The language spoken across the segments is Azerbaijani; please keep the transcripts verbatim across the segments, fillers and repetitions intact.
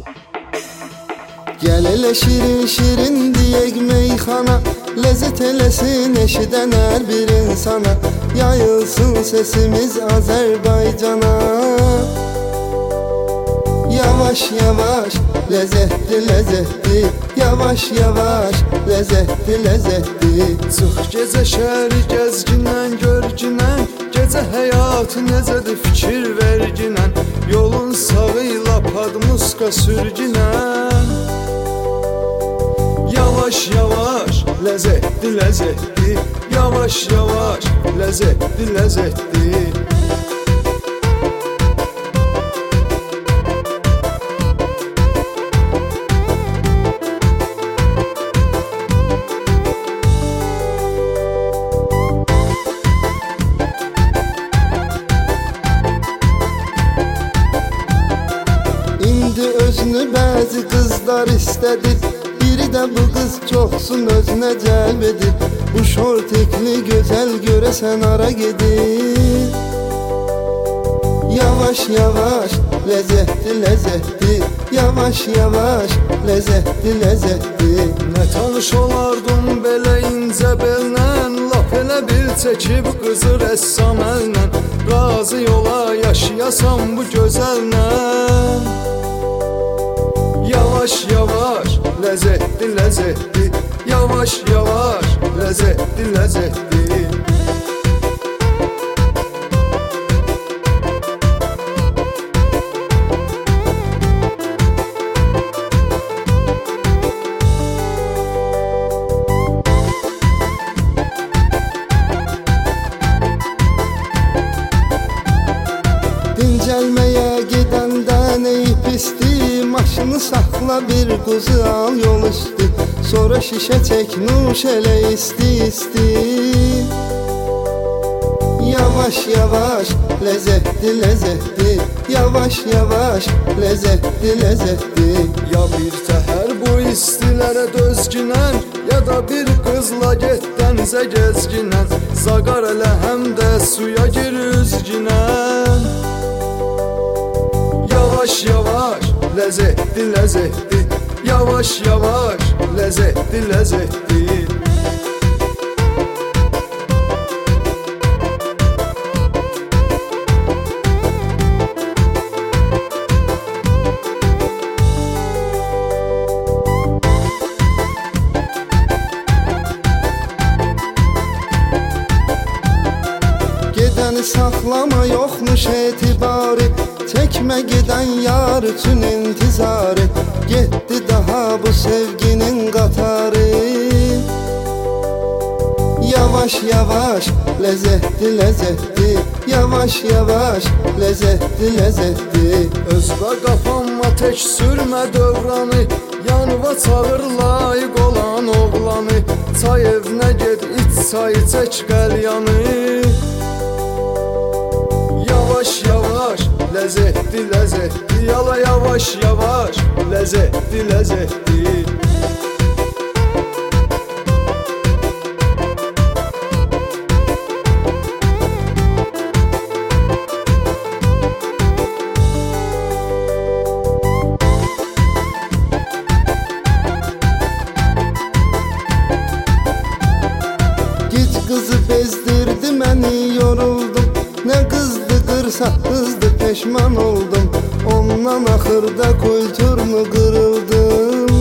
Gel elə şirin şirin diyek meyxana, lezzet eləsin eşidən hər bir insana, yayılsın sesimiz Azərbaycana. Yavaş yavaş lezzetli lezzetli, yavaş yavaş lezzetli lezzetli. Çıx gecə şəhəri gəzginən görginən, gecə həyatı necədir fikir verginən, yolun sağıyla padmuska sürginən. Yavaş yavaş lezzetli lezzetli, yavaş yavaş lezzetli lezzetli. İndi özünü bəzi qızlar istədi, biri də bu qız çoxsun özünə cəlb edir. Bu şortekli gözəl görəsən ara gedir. Yavaş yavaş lezzetli lezzetli, yavaş yavaş lezzetli lezzetli. Nə tanış olardım belə incə bellə, lap elə bir çəkib qızı rəssam əllə, razı yola yaşayasam bu gözəllə. Yavaş yavaş lezzetli lezzetli, yavaş yavaş lezzetli lezzetli. Dincəlməyə gedəndə ey pisdi, maşını saxla bir quzu al yol üstü, sonra şişə çək nuş elə isti isti. Yavaş yavaş lezzetli lezzetli, yavaş yavaş lezzetli lezzetli. Ya bir təhər bu istilərə dözginən, ya da bir qızla get dənizə gezginən, zaqar elə həm də suya gir üzginən. Yavaş yavaş lezzetli lezzetli, yavaş yavaş lezzetli lezzetli. Gedəni saxlama yoxmuş etibarı, çəkmə gedən yar üçün intizarı, getdi daha bu sevginin qatarı. Yavaş yavaş lezzetli lezzetli, yavaş yavaş lezzetli lezzetli. Özbə qapanma tək sürmə dövranı, yanıva çağır layiq olan oğlanı, çay evinə ged iç çayı çək qəlyanı. Yavaş yavaş lezzetli lezzetli, yala yavaş yavaş lezzetli lezzetli. Gic qızı bezdirdi məni, yoruldum, nə qızdı qırsa qızdı peşman oldum, ondan axırda kulturmu qırıldım.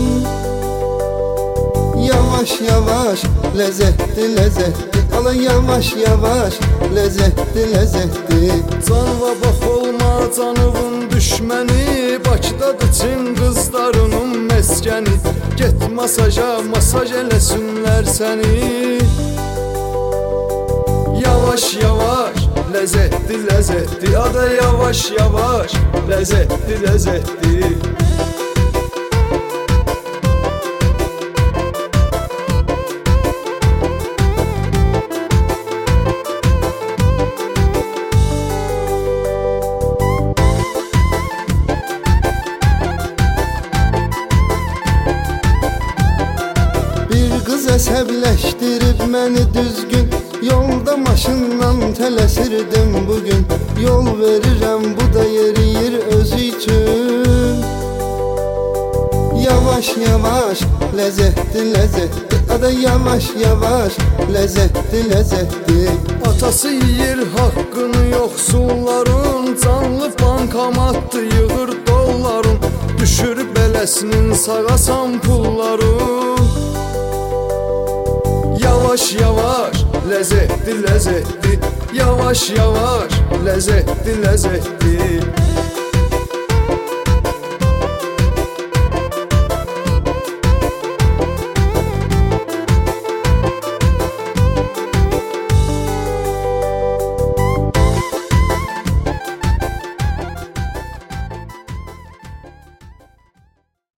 Yavaş yavaş lezzetli lezzetli, ala yavaş yavaş lezzetli lezzetli. Canva bax olma canıvın düşməni, Bakıdadır Çin qızlarının məskəni, get masaja masaj eləsinlər səni. Yavaş yavaş lezzetli lezzetli, ada yavaş yavaş lezzetli lezzetli. Əsəbləşdirib məni düzgün, yolda maşınla tələsirdim bugün, yol verirəm bu da yeriyir özü üçün. yavaş yavaş lezzetli lezzetli, ada yavaş yavaş lezzetli lezzetli. Atası yiyir haqqını yoxsulların, canlı bankomatdı yığır dolların, düşür beləsinin sağasan pulların. Yavaş yavaş lezzetli lezzetli, yavaş yavaş lezzetli lezzetli.